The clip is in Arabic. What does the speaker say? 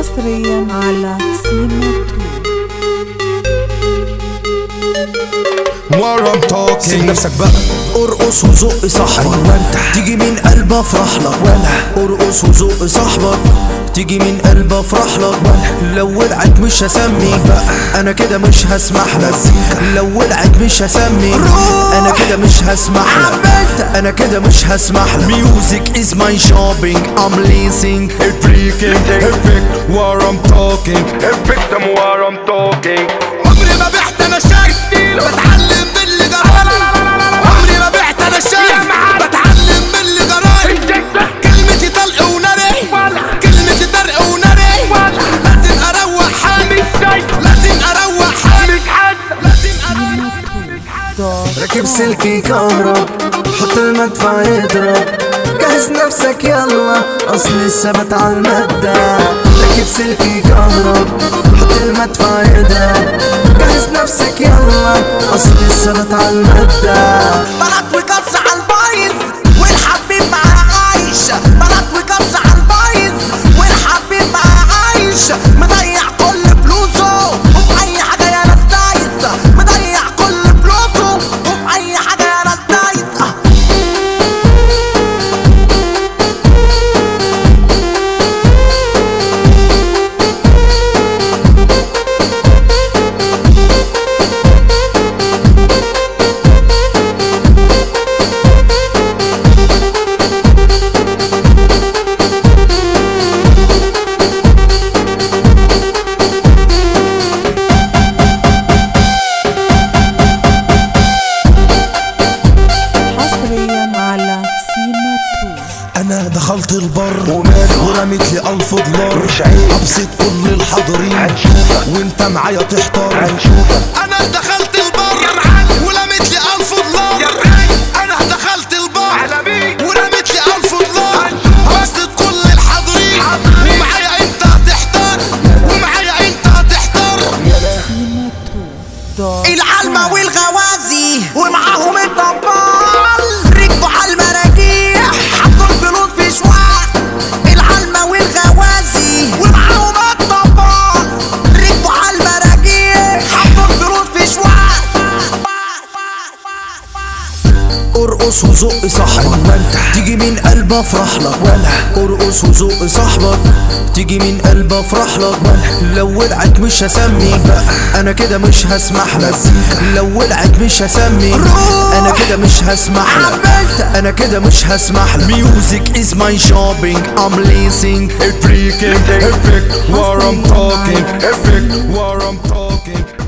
حصريا على سيماتو. ورا مطاكي سيب نفسك بقى، ارقص وزق صاحبك تيجي من قلب افرح لك، ارقص وزق صاحبك تيجي من قلب افرح لك. لو ولعت مش هسمي انا كده مش هسمح لك، لو ولعت مش هسمي انا كده مش هسمح لك، انا كده مش هسمح لك. Music is my shopping, I'm leasing a freaking effect while I'm talking, effect them while I'm talking. عمري ما بعت انا شاي بتعلم من اللي جرالي، عمري ما بعت انا شاي بتعلم من اللي جرالي. كلمتي طلق وناري، كلمتي طرق وناري، لازم اروح حالي، لازم اروح حالي، لازم اروح. راكب سلكي كهرب حط المدفع يضرب، جهز نفسك يلا اصل الثبات على المادة. راكب سلكي كهرب حط المدفع يضرب، جهز نفسك يلا اصل الثبات على المادة. بلد وكبسة على البايظ والحبيب معاه عايش، بلد وكبسة على البايظ والحبيب معاه عايش. مضيع كل فلوسه وفي اي حاجة يا ناس دايس، مضيع كل فلوسه وفي اي حاجة يا ناس دايس. انا دخلت البر ورميت لي $1000، ابسط كل الحاضرين وانت معايا تحتار. انا دخلت البر ولميت لي $1000، انا دخلت البر ورميت لي $1000، بسط كل الحاضرين ومعايا انت هتحتار، ومعايا انت هتحتار. العلمة والغوازي ومعاهم الطبال ركبوا على المراجيح حطوا الفلوس في شواق. العلمة والغوازي ومعاهم الطبال ركبوا على المراجيح حطوا الفلوس في شواق. ارقص وزق صاحبك تيجي من قلب افرح لك، ارقص وزق صاحبك تيجي من قلب افرح لك. لو ولعت مش هسمي انا كده مش هسمح لك، لو ولعت مش هسمي انا كده مش هسمح لك، انا كده مش هسمح لك. Music is my shopping, I'm leasing a freaking effect while I'm talking, effect while I'm talking.